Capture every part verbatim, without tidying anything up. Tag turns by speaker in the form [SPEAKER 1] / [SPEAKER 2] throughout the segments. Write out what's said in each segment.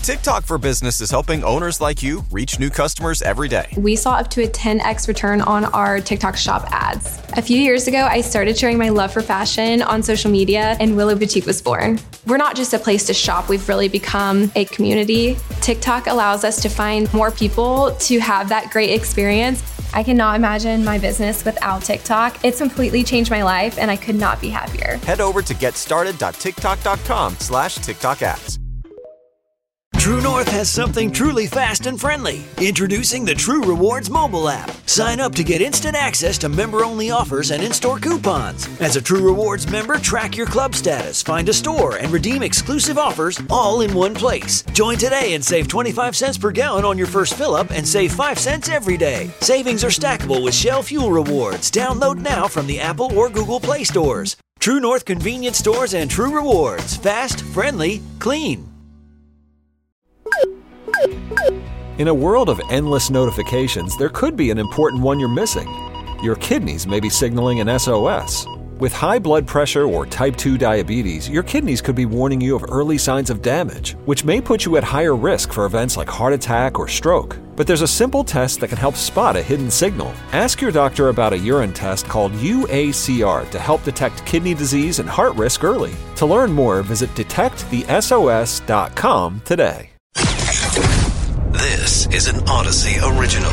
[SPEAKER 1] TikTok for Business is helping owners like you reach new customers every day.
[SPEAKER 2] We saw up to a ten x return on our TikTok shop ads. A few years ago, I started sharing my love for fashion on social media, and Willow Boutique was born. We're not just a place to shop, we've really become a community. TikTok allows us to find more people to have that great experience. I cannot imagine my business without TikTok. It's completely changed my life, and I could not be happier.
[SPEAKER 1] Head over to getstarted.tiktok.com slash TikTok ads.
[SPEAKER 3] True North has something truly fast and friendly. Introducing the True Rewards mobile app. Sign up to get instant access to member-only offers and in-store coupons. As a True Rewards member, track your club status, find a store, and redeem exclusive offers all in one place. Join today and save twenty-five cents per gallon on your first fill-up and save five cents every day. Savings are stackable with Shell Fuel Rewards. Download now from the Apple or Google Play stores. True North Convenience Stores and True Rewards. Fast, friendly, clean.
[SPEAKER 4] In a world of endless notifications, there could be an important one you're missing. Your kidneys may be signaling an S O S. With high blood pressure or type two diabetes, your kidneys could be warning you of early signs of damage, which may put you at higher risk for events like heart attack or stroke. But there's a simple test that can help spot a hidden signal. Ask your doctor about a urine test called U A C R to help detect kidney disease and heart risk early. To learn more, visit detect the S O S dot com today.
[SPEAKER 5] This is an Odyssey original.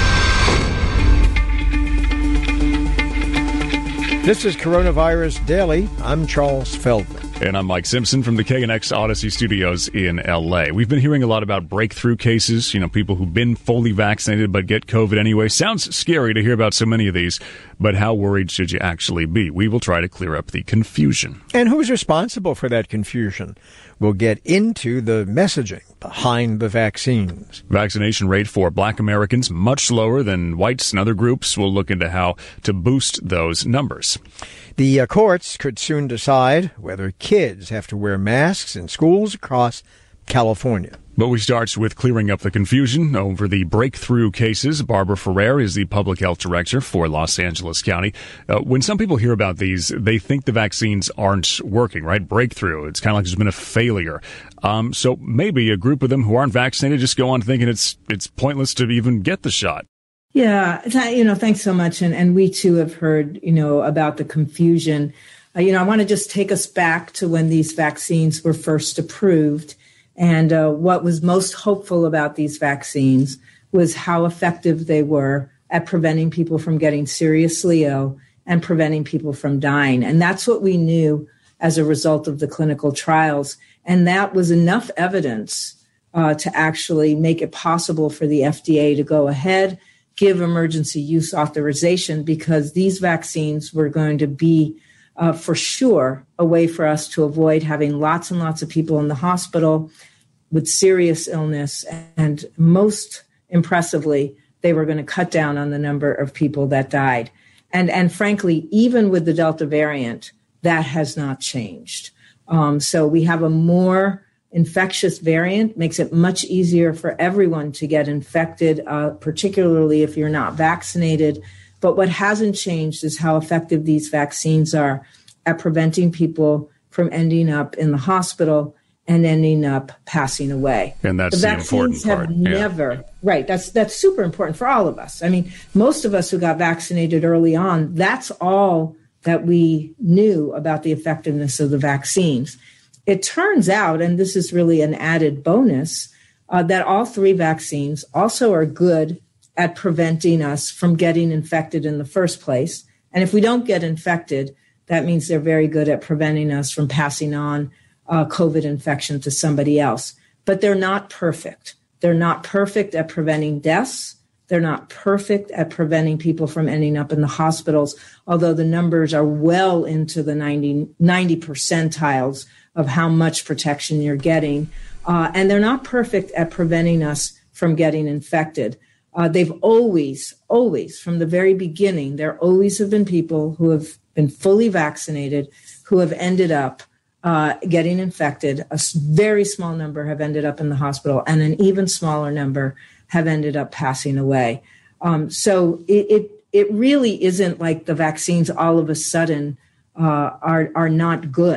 [SPEAKER 6] This is Coronavirus Daily. I'm Charles Feldman.
[SPEAKER 7] And I'm Mike Simpson from the K N X Odyssey Studios in L A. We've been hearing a lot about breakthrough cases, you know, people who've been fully vaccinated but get COVID anyway. Sounds scary to hear about so many of these, but how worried should you actually be? We will try to clear up the confusion.
[SPEAKER 6] And who's responsible for that confusion? We'll get into the messaging behind the vaccines.
[SPEAKER 7] Vaccination rate for Black Americans much lower than whites and other groups. We'll look into how to boost those numbers.
[SPEAKER 6] The uh, courts could soon decide whether kids have to wear masks in schools across California.
[SPEAKER 7] But we start with clearing up the confusion over the breakthrough cases. Barbara Ferrer is the public health director for Los Angeles County. Uh, when some people hear about these, they think the vaccines aren't working, right? Breakthrough. It's kind of like there's been a failure. Um, so maybe a group of them who aren't vaccinated just go on thinking it's it's pointless to even get the shot.
[SPEAKER 8] Yeah, you know, thanks so much. And, and we too have heard, you know, about the confusion. Uh, you know, I want to just take us back to when these vaccines were first approved. And uh, what was most hopeful about these vaccines was how effective they were at preventing people from getting seriously ill and preventing people from dying. And that's what we knew as a result of the clinical trials. And that was enough evidence uh, to actually make it possible for the F D A to go ahead, give emergency use authorization, because these vaccines were going to be, uh, for sure, a way for us to avoid having lots and lots of people in the hospital with serious illness. And most impressively, they were going to cut down on the number of people that died. And, and frankly, even with the Delta variant, that has not changed. Um, so we have a more infectious variant, makes it much easier for everyone to get infected, uh, particularly if you're not vaccinated. But what hasn't changed is how effective these vaccines are at preventing people from ending up in the hospital and ending up passing away.
[SPEAKER 7] And that's
[SPEAKER 8] the,
[SPEAKER 7] the important part.
[SPEAKER 8] Vaccines have never, yeah. right, that's that's super important for all of us. I mean, most of us who got vaccinated early on, that's all that we knew about the effectiveness of the vaccines. It turns out, and this is really an added bonus, uh, that all three vaccines also are good at preventing us from getting infected in the first place. And if we don't get infected, that means they're very good at preventing us from passing on uh, COVID infection to somebody else. But they're not perfect. They're not perfect at preventing deaths. They're not perfect at preventing people from ending up in the hospitals, although the numbers are well into the ninety, ninety percentiles of how much protection you're getting. Uh, and they're not perfect at preventing us from getting infected. Uh, they've always, always, from the very beginning, there always have been people who have been fully vaccinated who have ended up uh, getting infected. A very small number have ended up in the hospital, and an even smaller number have ended up passing away. Um, so it, it it really isn't like the vaccines all of a sudden uh, are are not good.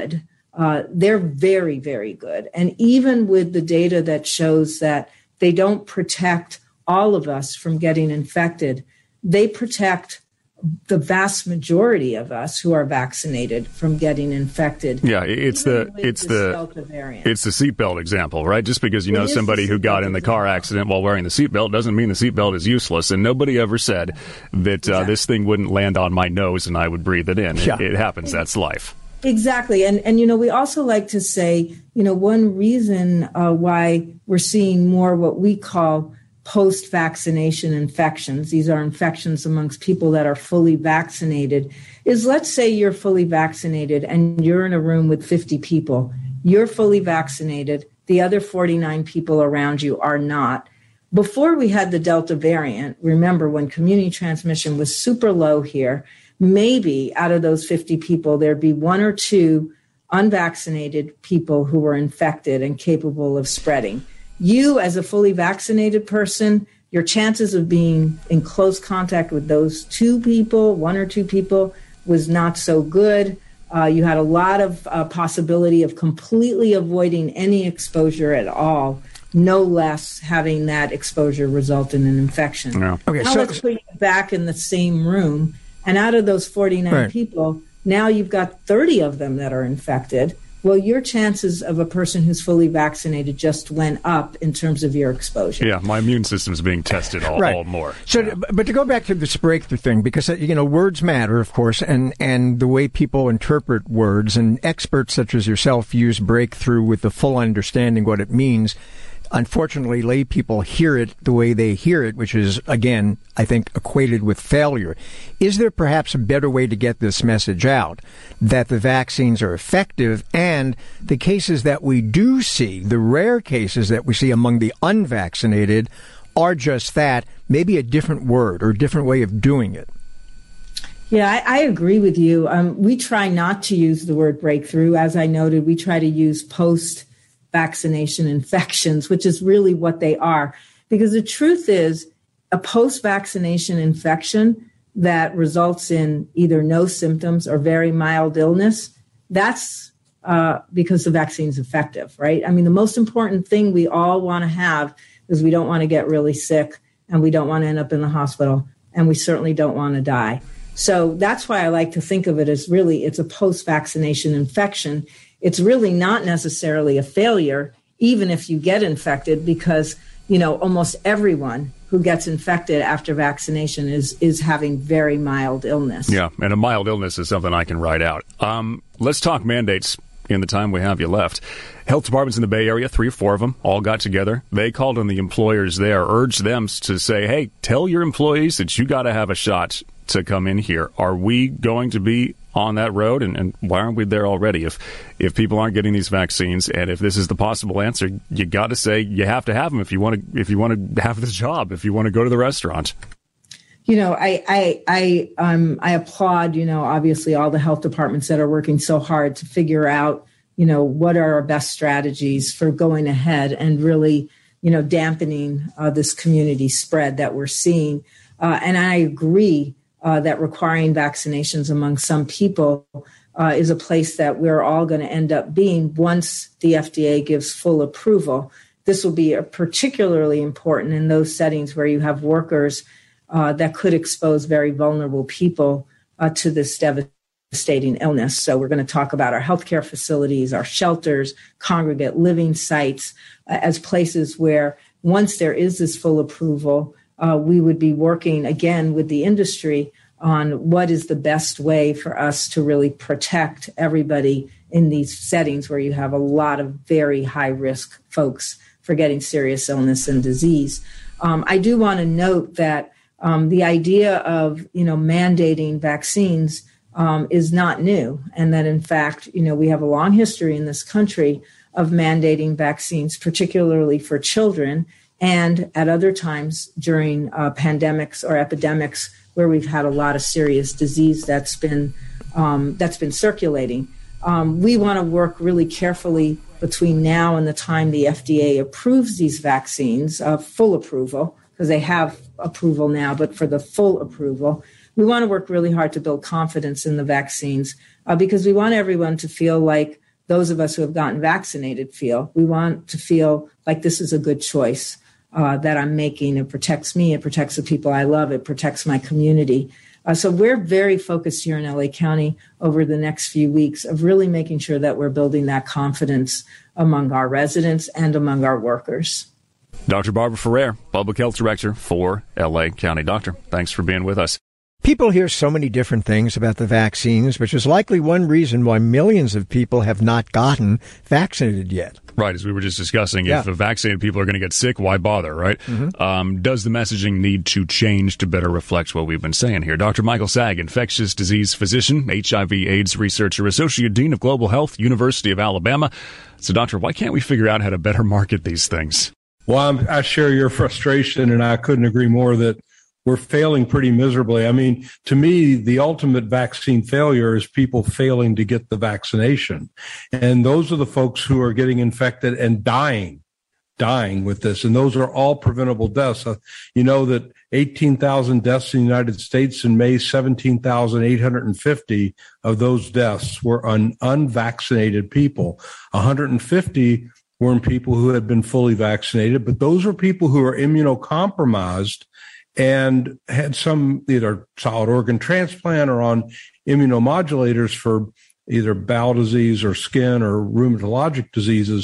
[SPEAKER 8] uh, they're very, very good. And even with the data that shows that they don't protect all of us from getting infected, they protect the vast majority of us who are vaccinated from getting infected.
[SPEAKER 7] Yeah, it's the it's the it's the seatbelt example, right? Just because you know somebody who got in the car accident while wearing the seatbelt doesn't mean the seatbelt is useless. And nobody ever said that uh, this thing wouldn't land on my nose and I would breathe it in.
[SPEAKER 6] Yeah.
[SPEAKER 7] It, it happens. That's life.
[SPEAKER 8] Exactly. And, and, you know, we also like to say, you know, one reason uh, why we're seeing more what we call post-vaccination infections, these are infections amongst people that are fully vaccinated, is let's say you're fully vaccinated and you're in a room with fifty people. You're fully vaccinated. The other forty-nine people around you are not. Before we had the Delta variant, remember when community transmission was super low here, maybe out of those fifty people, there'd be one or two unvaccinated people who were infected and capable of spreading. You, as a fully vaccinated person, your chances of being in close contact with those two people, one or two people, was not so good. Uh, you had a lot of uh, possibility of completely avoiding any exposure at all, no less having that exposure result in an infection.
[SPEAKER 7] No.
[SPEAKER 6] Okay,
[SPEAKER 8] now
[SPEAKER 6] so
[SPEAKER 8] let's put you back in the same room, and out of those forty-nine
[SPEAKER 6] right.
[SPEAKER 8] people, now you've got thirty of them that are infected. Well, your chances of a person who's fully vaccinated just went up in terms of your exposure.
[SPEAKER 7] Yeah, my immune system's being tested all,
[SPEAKER 6] right.
[SPEAKER 7] all more.
[SPEAKER 6] So,
[SPEAKER 7] yeah.
[SPEAKER 6] but to go back to this breakthrough thing, because, you know, words matter, of course, and, and the way people interpret words, and experts such as yourself use breakthrough with the full understanding what it means. Unfortunately, lay people hear it the way they hear it, which is, again, I think, equated with failure. Is there perhaps a better way to get this message out, that the vaccines are effective, and the cases that we do see, the rare cases that we see among the unvaccinated, are just that, maybe a different word or a different way of doing it?
[SPEAKER 8] Yeah, I, I agree with you. Um, we try not to use the word breakthrough. As I noted, we try to use post vaccination infections, which is really what they are. Because the truth is, a post-vaccination infection that results in either no symptoms or very mild illness, that's uh, because the vaccine's effective, right? I mean, the most important thing we all want to have is we don't want to get really sick, and we don't want to end up in the hospital, and we certainly don't want to die. So that's why I like to think of it as really, it's a post-vaccination infection. It's really not necessarily a failure, even if you get infected, because, you know, almost everyone who gets infected after vaccination is is having very mild illness.
[SPEAKER 7] Yeah, and a mild illness is something I can write out. Um, let's talk mandates in the time we have you left. Health departments in the Bay Area, three or four of them, all got together. They called on the employers there, urged them to say, hey, tell your employees that you got to have a shot to come in here. Are we going to be on that road, and, and why aren't we there already? If if people aren't getting these vaccines, and if this is the possible answer, you got to say you have to have them if you want to if you want to have this job, if you want to go to the restaurant.
[SPEAKER 8] You know, I I I um I applaud, you know, obviously all the health departments that are working so hard to figure out, you know, what are our best strategies for going ahead and really, you know, dampening uh, this community spread that we're seeing. Uh, and I agree. Uh, that requiring vaccinations among some people uh, is a place that we're all going to end up being once the F D A gives full approval. This will be particularly important in those settings where you have workers uh, that could expose very vulnerable people uh, to this devastating illness. So we're going to talk about our healthcare facilities, our shelters, congregate living sites uh, as places where once there is this full approval, Uh, we would be working again with the industry on what is the best way for us to really protect everybody in these settings where you have a lot of very high risk folks for getting serious illness and disease. Um, I do want to note that um, the idea of, you know, mandating vaccines um, is not new, and that in fact, you know, we have a long history in this country of mandating vaccines, particularly for children, and at other times during uh, pandemics or epidemics where we've had a lot of serious disease that's been um, that's been circulating. Um, we want to work really carefully between now and the time the F D A approves these vaccines, uh, full approval, because they have approval now, but for the full approval, we want to work really hard to build confidence in the vaccines uh, because we want everyone to feel like those of us who have gotten vaccinated feel. We want to feel like this is a good choice uh, that I'm making. It protects me. It protects the people I love. It protects my community. Uh, so we're very focused here in L A County over the next few weeks of really making sure that we're building that confidence among our residents and among our workers.
[SPEAKER 7] Doctor Barbara Ferrer, Public Health Director for L A County. Doctor, thanks for being with us.
[SPEAKER 6] People hear so many different things about the vaccines, which is likely one reason why millions of people have not gotten vaccinated yet.
[SPEAKER 7] Right, as we were just discussing,
[SPEAKER 6] yeah.
[SPEAKER 7] if the vaccinated people are going to get sick, why bother, right?
[SPEAKER 6] Mm-hmm.
[SPEAKER 7] Um, does the messaging need to change to better reflect what we've been saying here? Doctor Michael Saag, infectious disease physician, H I V AIDS researcher, Associate Dean of Global Health, University of Alabama. So, Doctor, why can't we figure out how to better market these things?
[SPEAKER 9] Well, I'm, I share your frustration, and I couldn't agree more that we're failing pretty miserably. I mean, to me, the ultimate vaccine failure is people failing to get the vaccination. And those are the folks who are getting infected and dying, dying with this. And those are all preventable deaths. Uh, you know that eighteen thousand deaths in the United States in May, seventeen thousand eight hundred fifty of those deaths were on unvaccinated people. one hundred fifty were in people who had been fully vaccinated, but those are people who are immunocompromised and had some either solid organ transplant or on immunomodulators for either bowel disease or skin or rheumatologic diseases.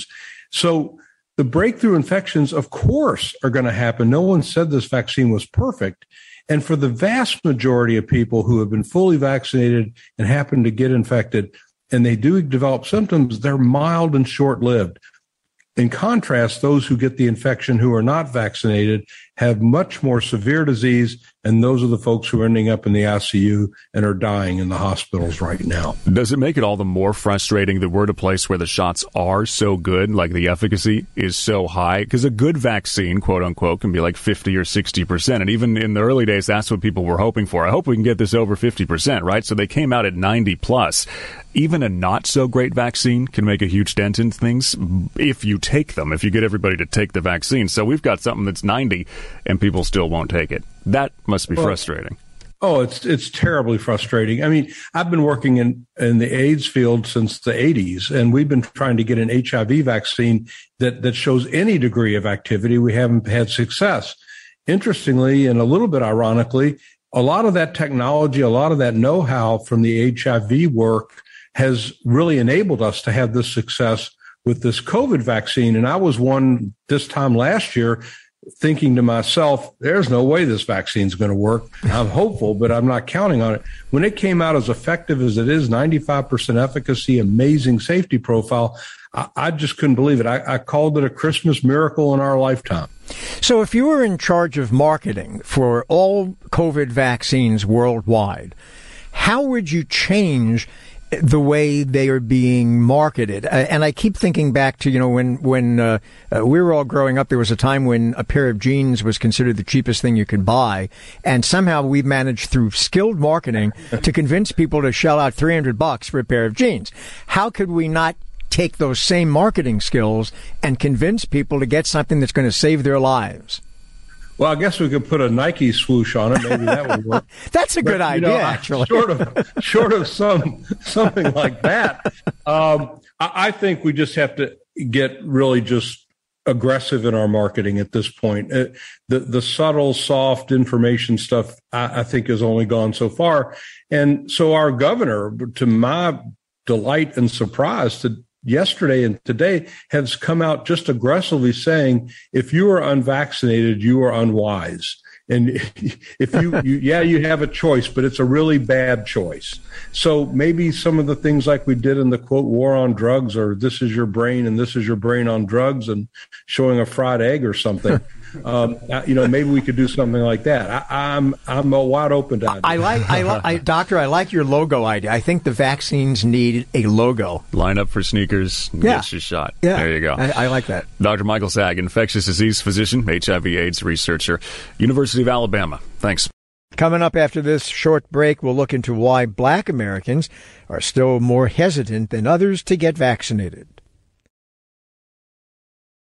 [SPEAKER 9] So the breakthrough infections, of course, are going to happen. No one said this vaccine was perfect. And for the vast majority of people who have been fully vaccinated and happen to get infected, and they do develop symptoms, they're mild and short-lived. In contrast, those who get the infection who are not vaccinated have much more severe disease, and those are the folks who are ending up in the I C U and are dying in the hospitals right now.
[SPEAKER 7] Does it make it all the more frustrating that we're at a place where the shots are so good, like the efficacy is so high? Because a good vaccine, quote unquote, can be like fifty or sixty percent. And even in the early days, that's what people were hoping for. I hope we can get this over fifty percent, right? So they came out at ninety plus. Even a not so great vaccine can make a huge dent in things if you take them, if you get everybody to take the vaccine. So we've got something that's ninety and people still won't take it. That must be well, frustrating.
[SPEAKER 9] Oh, it's it's terribly frustrating. I mean, I've been working in, in the AIDS field since the eighties, and we've been trying to get an H I V vaccine that, that shows any degree of activity. We haven't had success. Interestingly, and a little bit ironically, a lot of that technology, a lot of that know-how from the H I V work has really enabled us to have this success with this COVID vaccine. And I was one this time last year thinking to myself, there's no way this vaccine is going to work. I'm hopeful, but I'm not counting on it. When it came out as effective as it is, ninety-five percent efficacy, amazing safety profile, I, I just couldn't believe it. I, I called it a Christmas miracle in our lifetime.
[SPEAKER 6] So if you were in charge of marketing for all COVID vaccines worldwide, how would you change the way they are being marketed? Uh, and I keep thinking back to, you know, when, when uh, uh, we were all growing up, there was a time when a pair of jeans was considered the cheapest thing you could buy. And somehow we've managed through skilled marketing to convince people to shell out three hundred bucks for a pair of jeans. How could we not take those same marketing skills and convince people to get something that's going to save their lives?
[SPEAKER 9] Well, I guess we could put a Nike swoosh on it. Maybe that would work.
[SPEAKER 6] That's a good but, idea,
[SPEAKER 9] know,
[SPEAKER 6] actually.
[SPEAKER 9] Short of, short of some something like that, um, I, I think we just have to get really just aggressive in our marketing at this point. Uh, the the subtle, soft information stuff, I, I think, has only gone so far. And so our governor, to my delight and surprise, to yesterday and today has come out just aggressively saying, if you are unvaccinated, you are unwise. And if you, you, yeah, you have a choice, but it's a really bad choice. So maybe some of the things like we did in the quote war on drugs, or this is your brain and this is your brain on drugs, and showing a fried egg or something. Um, you know, maybe we could do something like that. I, I'm I'm wide open to it.
[SPEAKER 6] I like, I, li- I, Doctor, I like your logo idea. I think the vaccines need a logo.
[SPEAKER 7] Line up for sneakers, and
[SPEAKER 6] yeah.
[SPEAKER 7] get your shot.
[SPEAKER 6] Yeah.
[SPEAKER 7] There you go.
[SPEAKER 6] I, I like that.
[SPEAKER 7] Doctor Michael Saag, infectious disease physician, H I V AIDS researcher, University of Alabama. Thanks.
[SPEAKER 6] Coming up after this short break, we'll look into why black Americans are still more hesitant than others to get vaccinated.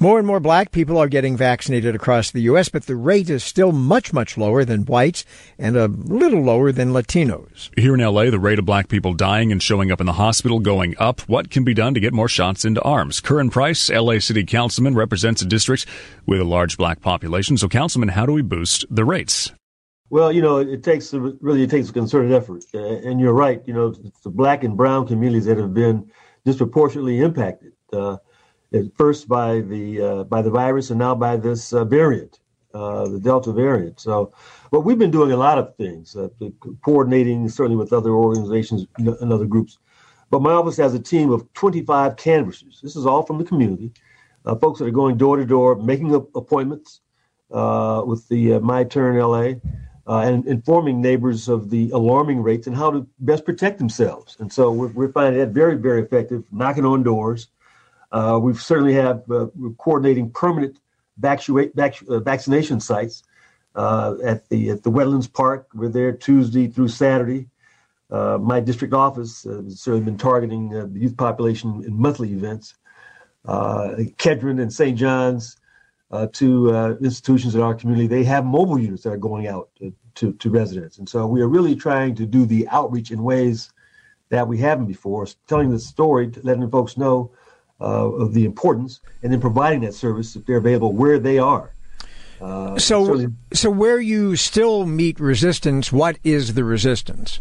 [SPEAKER 6] More and more black people are getting vaccinated across the U S, but the rate is still much, much lower than whites and a little lower than Latinos.
[SPEAKER 7] Here in L A, the rate of black people dying and showing up in the hospital going up. What can be done to get more shots into arms? Curran Price, L A City Councilman, represents a district with a large black population. So, Councilman, how do we boost the rates?
[SPEAKER 10] Well, you know, it takes a, really it takes a concerted effort. Uh, and you're right. You know, it's the black and brown communities that have been disproportionately impacted. Uh, At first by the uh, by the virus and now by this uh, variant, uh, the Delta variant. So, well, we've been doing a lot of things, uh, coordinating certainly with other organizations and other groups. But my office has a team of twenty-five canvassers. This is all from the community, uh, folks that are going door to door, making appointments uh, with the uh, My Turn L A, uh, and informing neighbors of the alarming rates and how to best protect themselves. And so we're, we're finding that very, very effective, knocking on doors. Uh, we certainly have uh, coordinating permanent vacua- vac- uh, vaccination sites uh, at the at the Wetlands Park. We're there Tuesday through Saturday. Uh, my district office uh, has certainly been targeting uh, the youth population in monthly events. Uh, Kedron and Saint John's, uh, two uh, institutions in our community, they have mobile units that are going out to, to, to residents. And so we are really trying to do the outreach in ways that we haven't before, telling the story, letting folks know Uh, of the importance, and then providing that service if they're available where they are. Uh,
[SPEAKER 6] so,
[SPEAKER 10] certainly-
[SPEAKER 6] so where you still meet resistance, what is the resistance?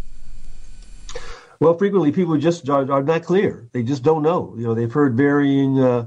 [SPEAKER 10] Well, frequently people just are, are not clear. They just don't know. You know, they've heard varying, uh,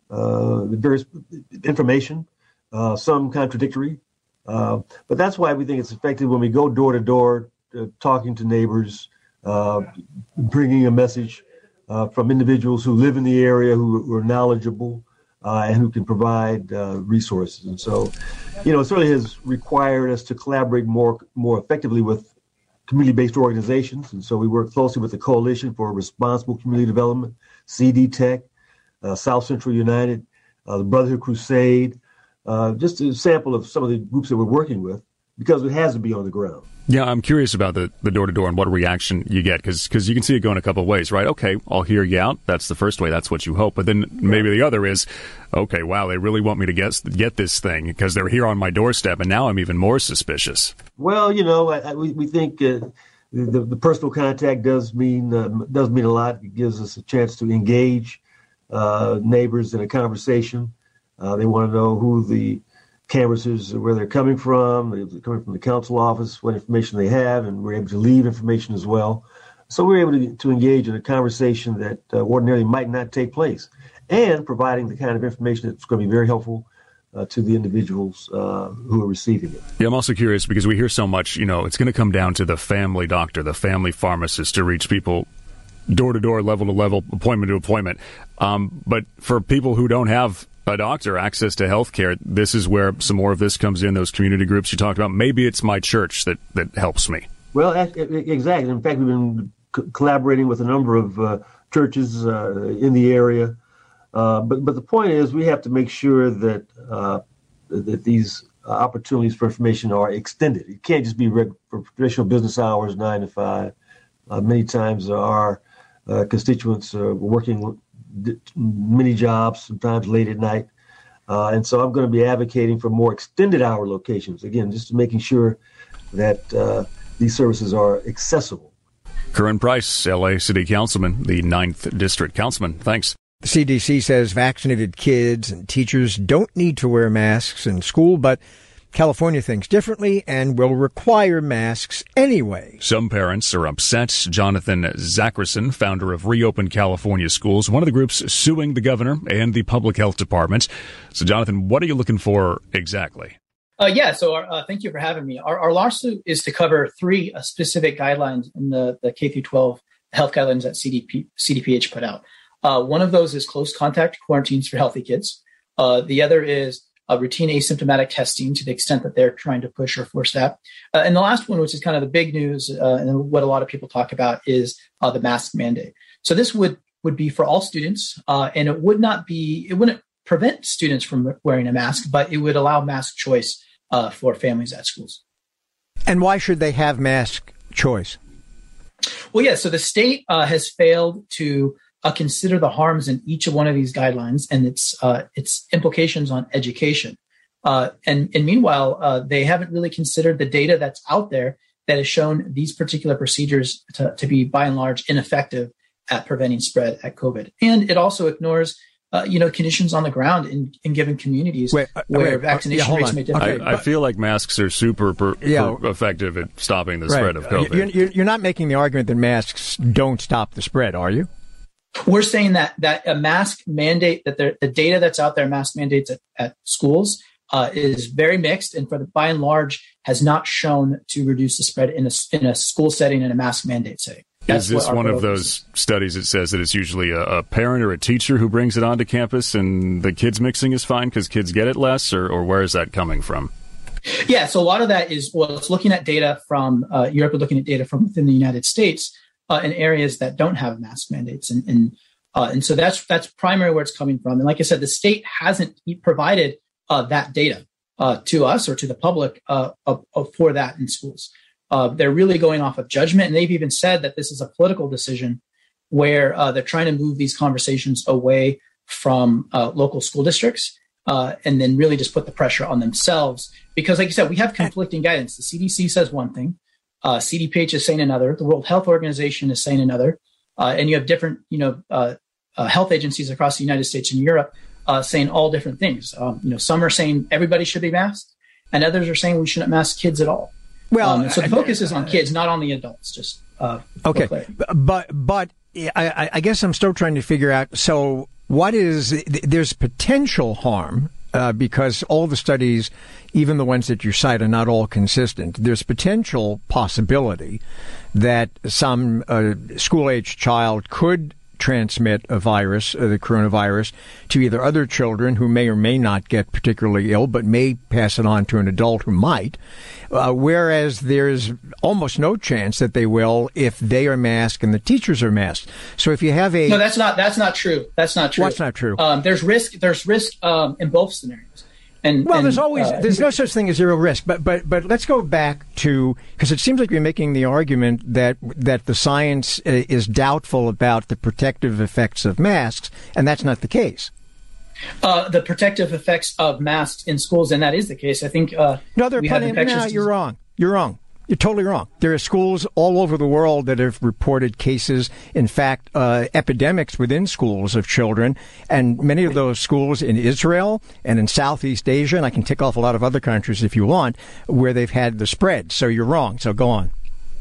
[SPEAKER 10] uh, various information, uh, some contradictory. Uh, but that's why we think it's effective when we go door to door, uh, talking to neighbors, uh, bringing a message Uh, from individuals who live in the area, who, who are knowledgeable, uh, and who can provide uh, resources. And so, you know, it certainly has required us to collaborate more more effectively with community-based organizations. And so we work closely with the Coalition for Responsible Community Development, C D Tech, uh, South Central United, uh, the Brotherhood Crusade, uh, just a sample of some of the groups that we're working with, because it has to be on the ground.
[SPEAKER 7] Yeah, I'm curious about the, the door-to-door and what reaction you get, because because you can see it going a couple of ways, right? Okay, I'll hear you out. That's the first way. That's what you hope. But then maybe the other is, okay, wow, they really want me to get get this thing because they're here on my doorstep, and now I'm even more suspicious.
[SPEAKER 10] Well, you know, I, I, we, we think uh, the, the personal contact does mean uh, does mean a lot. It gives us a chance to engage uh, neighbors in a conversation. Uh, they want to know who the canvassers, where they're coming from, they're coming from the council office, what information they have, and we're able to leave information as well. So we're able to, to engage in a conversation that uh, ordinarily might not take place, and providing the kind of information that's going to be very helpful uh, to the individuals uh, who are receiving it.
[SPEAKER 7] Yeah, I'm also curious because we hear so much, you know, it's going to come down to the family doctor, the family pharmacist to reach people door to door, level to level, appointment to appointment. Um, but for people who don't have a doctor, access to health care, this is where some more of this comes in, those community groups you talked about. Maybe it's my church that, that helps me.
[SPEAKER 10] Well, exactly. In fact, we've been co- collaborating with a number of uh, churches uh, in the area. Uh, but but the point is we have to make sure that uh, that these opportunities for information are extended. It can't just be reg- for traditional business hours, nine to five. Uh, many times our uh, constituents are working many jobs, sometimes late at night. Uh, and so I'm going to be advocating for more extended hour locations, again, just making sure that uh, these services are accessible.
[SPEAKER 7] Curran Price, L A City Councilman, the ninth District Councilman. Thanks.
[SPEAKER 6] The C D C says vaccinated kids and teachers don't need to wear masks in school, but California thinks differently and will require masks anyway.
[SPEAKER 7] Some parents are upset. Jonathan Zackerson, founder of Reopen California Schools, one of the groups suing the governor and the public health department. So, Jonathan, what are you looking for exactly?
[SPEAKER 11] Uh, yeah, so our, uh, thank you for having me. Our, our lawsuit is to cover three uh, specific guidelines in the, the K through twelve health guidelines that C D P, C D P H put out. Uh, one of those is close contact quarantines for healthy kids. Uh, the other is uh, routine asymptomatic testing to the extent that they're trying to push or force that. Uh, and the last one, which is kind of the big news uh, and what a lot of people talk about, is uh, the mask mandate. So this would, would be for all students, uh, and it would not be, it wouldn't prevent students from wearing a mask, but it would allow mask choice uh, for families at schools.
[SPEAKER 6] And why should they have mask choice?
[SPEAKER 11] Well, yeah, so the state uh, has failed to uh, consider the harms in each of one of these guidelines and its uh, its implications on education. Uh, and, and meanwhile, uh, they haven't really considered the data that's out there that has shown these particular procedures to, to be, by and large, ineffective at preventing spread at COVID. And it also ignores, uh, you know, conditions on the ground in, in given communities wait, uh, where
[SPEAKER 6] wait,
[SPEAKER 11] vaccination
[SPEAKER 6] uh, yeah,
[SPEAKER 11] rates may differ.
[SPEAKER 7] I, I feel like masks are super per,
[SPEAKER 6] yeah.
[SPEAKER 7] per effective at stopping the
[SPEAKER 6] right.
[SPEAKER 7] spread of COVID.
[SPEAKER 6] You're, you're not making the argument that masks don't stop the spread, are you?
[SPEAKER 11] We're saying that that a mask mandate, that the, the data that's out there, mask mandates at, at schools, uh, is very mixed, and for the by and large has not shown to reduce the spread in a in a school setting in a mask mandate setting. That's
[SPEAKER 7] is this one of those is. studies that says that it's usually a, a parent or a teacher who brings it onto campus, and the kids mixing is fine because kids get it less, or, or where is that coming from?
[SPEAKER 11] Yeah, so a lot of that is well, it's looking at data from uh, Europe, looking at data from within the United States. Uh, in areas that don't have mask mandates, and and, uh, and so that's that's primarily where it's coming from. And like I said, the state hasn't provided uh, that data uh, to us or to the public uh, of, of, for that in schools. Uh, they're really going off of judgment, and they've even said that this is a political decision where uh, they're trying to move these conversations away from uh, local school districts uh, and then really just put the pressure on themselves. Because, like you said, we have conflicting guidance. The C D C says one thing. Uh, C D P H is saying another. The World Health Organization is saying another, uh, and you have different, you know, uh, uh, health agencies across the United States and Europe uh, saying all different things. Um, you know, some are saying everybody should be masked, and others are saying we shouldn't mask kids at all.
[SPEAKER 6] Well,
[SPEAKER 11] um, so the focus is on kids, not on the adults. Just uh,
[SPEAKER 6] okay, but but I, I guess I'm still trying to figure out. So, what is there's potential harm. Uh, because all the studies, even the ones that you cite, are not all consistent. There's potential possibility that some uh, school-age child could transmit a virus, uh, the coronavirus, to either other children who may or may not get particularly ill, but may pass it on to an adult who might, uh, whereas there's almost no chance that they will if they are masked and the teachers are masked. So if you have a...
[SPEAKER 11] No, that's not, that's not true. That's not true.
[SPEAKER 6] What's not true?
[SPEAKER 11] Um, there's risk, there's risk um, in both scenarios. And,
[SPEAKER 6] well,
[SPEAKER 11] and,
[SPEAKER 6] there's always
[SPEAKER 11] uh,
[SPEAKER 6] there's no such thing as zero risk, but but but let's go back to, because it seems like you're making the argument that that the science is doubtful about the protective effects of masks, and that's not the case.
[SPEAKER 11] Uh, the protective effects of masks in schools, and that is the case. I think. Uh,
[SPEAKER 6] no, there are plenty. No, you're wrong. You're wrong. You're totally wrong. There are schools all over the world that have reported cases, in fact, uh, epidemics within schools of children. And many of those schools in Israel and in Southeast Asia, and I can tick off a lot of other countries if you want, where they've had the spread. So you're wrong. So go on.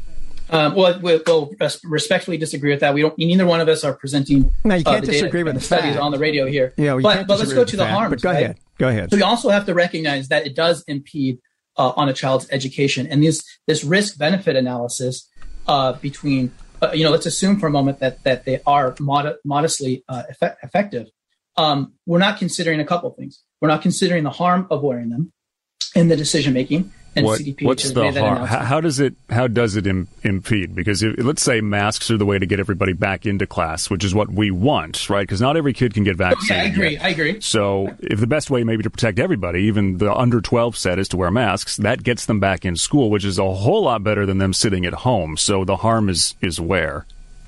[SPEAKER 11] Um, well, we'll, we'll respectfully disagree with that. We don't. Neither one of us are presenting.
[SPEAKER 6] No, you can't
[SPEAKER 11] uh, the
[SPEAKER 6] disagree
[SPEAKER 11] data
[SPEAKER 6] with
[SPEAKER 11] the
[SPEAKER 6] the
[SPEAKER 11] studies
[SPEAKER 6] fact.
[SPEAKER 11] on the radio here.
[SPEAKER 6] Yeah, well,
[SPEAKER 11] but, but let's go to the, the harms.
[SPEAKER 6] But go
[SPEAKER 11] right?
[SPEAKER 6] ahead. Go ahead.
[SPEAKER 11] So we also have to recognize that it does impede Uh, on a child's education, and this this risk benefit analysis uh, between uh, you know let's assume for a moment that that they are mod- modestly uh, effect- effective. Um, we're not considering a couple of things. We're not considering the harm of wearing them in the decision making. And
[SPEAKER 7] what,
[SPEAKER 11] C D P H
[SPEAKER 7] what's
[SPEAKER 11] has
[SPEAKER 7] the
[SPEAKER 11] made that
[SPEAKER 7] harm?
[SPEAKER 11] announcement.
[SPEAKER 7] How, how does it how does it Im- impede? Because if, let's say masks are the way to get everybody back into class, which is what we want, right? Because not every kid can get vaccinated.
[SPEAKER 11] Yeah, I agree.
[SPEAKER 7] Yet.
[SPEAKER 11] I agree.
[SPEAKER 7] So if the best way maybe to protect everybody, even the under twelve set, is to wear masks, that gets them back in school, which is a whole lot better than them sitting at home. So the harm is is where?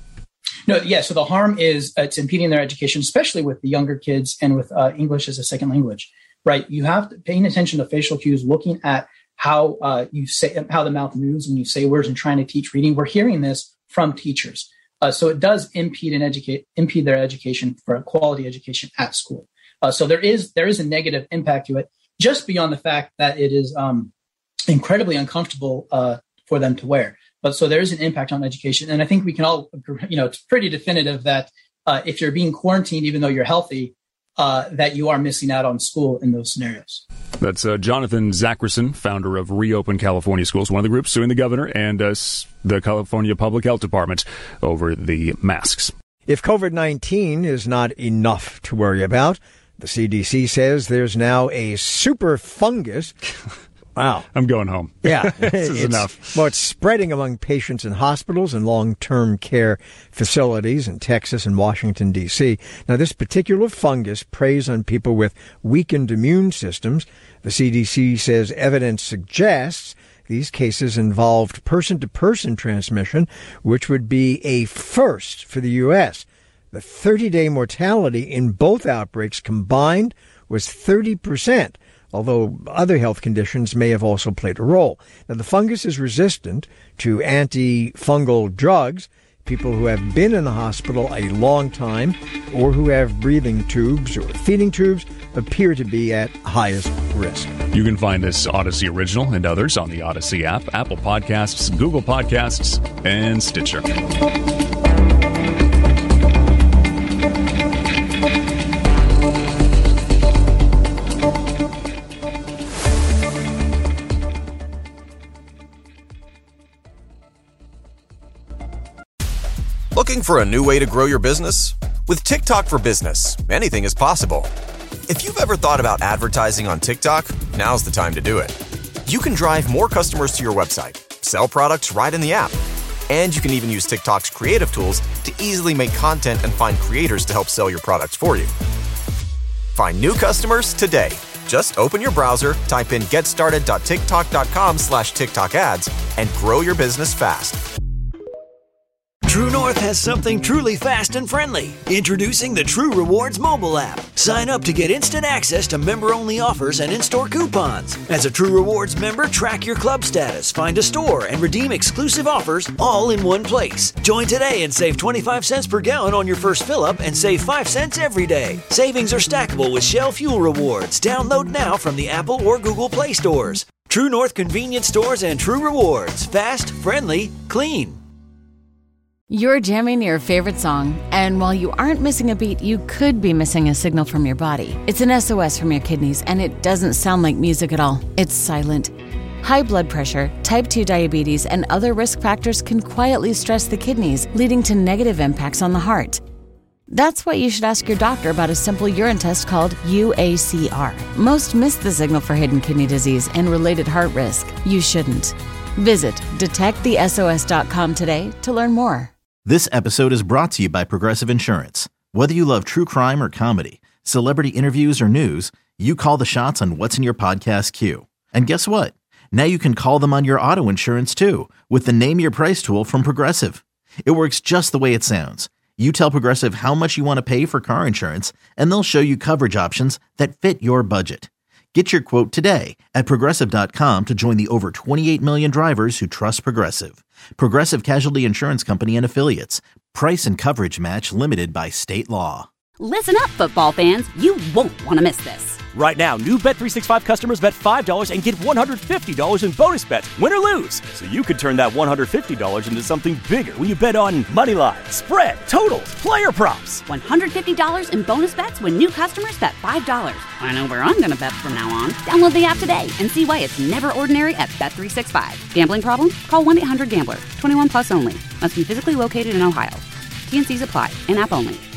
[SPEAKER 11] No, yeah. So the harm is uh, it's impeding their education, especially with the younger kids and with uh, English as a second language, right? You have to paying attention to facial cues, looking at how uh, you say how the mouth moves when you say words and trying to teach reading. We're hearing this from teachers, uh, so it does impede and educate impede their education for a quality education at school. Uh, so there is there is a negative impact to it, just beyond the fact that it is um, incredibly uncomfortable uh, for them to wear. But so there is an impact on education, and I think we can all, you know, it's pretty definitive that uh, if you're being quarantined, even though you're healthy, uh, that you are missing out on school in those scenarios.
[SPEAKER 7] That's uh, Jonathan Zackerson, founder of Reopen California Schools, one of the groups suing the governor and uh, the California Public Health Department over the masks.
[SPEAKER 6] If COVID nineteen is not enough to worry about, the C D C says there's now a super fungus. Wow.
[SPEAKER 7] I'm going home.
[SPEAKER 6] Yeah.
[SPEAKER 7] This is
[SPEAKER 6] it's,
[SPEAKER 7] enough.
[SPEAKER 6] Well, it's spreading among patients in hospitals and long-term care facilities in Texas and Washington, D C. Now, this particular fungus preys on people with weakened immune systems. The C D C says evidence suggests these cases involved person-to-person transmission, which would be a first for the U S. The thirty-day mortality in both outbreaks combined was thirty percent, although other health conditions may have also played a role. Now, the fungus is resistant to antifungal drugs. People who have been in the hospital a long time or who have breathing tubes or feeding tubes appear to be at highest risk.
[SPEAKER 7] You can find this Odyssey Original and others on the Odyssey app, Apple Podcasts, Google Podcasts, and Stitcher.
[SPEAKER 1] Looking for a new way to grow your business? With TikTok for Business, anything is possible. If you've ever thought about advertising on TikTok, now's the time to do it. You can drive more customers to your website, sell products right in the app, and you can even use TikTok's creative tools to easily make content and find creators to help sell your products for you. Find new customers today. Just open your browser, type in getstarted.tiktok.com slash TikTok ads, and grow your business fast.
[SPEAKER 3] True North has something truly fast and friendly. Introducing the True Rewards mobile app. Sign up to get instant access to member-only offers and in-store coupons. As a True Rewards member, track your club status, find a store, and redeem exclusive offers all in one place. Join today and save twenty-five cents per gallon on your first fill-up and save five cents every day. Savings are stackable with Shell Fuel Rewards. Download now from the Apple or Google Play stores. True North convenience stores and True Rewards. Fast, friendly, clean.
[SPEAKER 12] You're jamming your favorite song, and while you aren't missing a beat, you could be missing a signal from your body. It's an S O S from your kidneys, and it doesn't sound like music at all. It's silent. High blood pressure, type two diabetes, and other risk factors can quietly stress the kidneys, leading to negative impacts on the heart. That's why you should ask your doctor about a simple urine test called U A C R. Most miss the signal for hidden kidney disease and related heart risk. You shouldn't. Visit detect the S O S dot com today to learn more.
[SPEAKER 13] This episode is brought to you by Progressive Insurance. Whether you love true crime or comedy, celebrity interviews or news, you call the shots on what's in your podcast queue. And guess what? Now you can call them on your auto insurance too with the Name Your Price tool from Progressive. It works just the way it sounds. You tell Progressive how much you want to pay for car insurance, and they'll show you coverage options that fit your budget. Get your quote today at Progressive dot com to join the over twenty-eight million drivers who trust Progressive. Progressive Casualty Insurance Company and Affiliates. Price and coverage match limited by state law.
[SPEAKER 14] Listen up, football fans. You won't want to miss this.
[SPEAKER 15] Right now, new Bet three sixty-five customers bet five dollars and get one hundred fifty dollars in bonus bets, win or lose. So you could turn that one hundred fifty dollars into something bigger when you bet on money line, spread, totals, player props.
[SPEAKER 14] one hundred fifty dollars in bonus bets when new customers bet five dollars. I know where I'm going to bet from now on. Download the app today and see why it's never ordinary at Bet three sixty-five. Gambling problem? Call one eight hundred gambler. twenty-one plus only. Must be physically located in Ohio. T and C's apply. In-app only.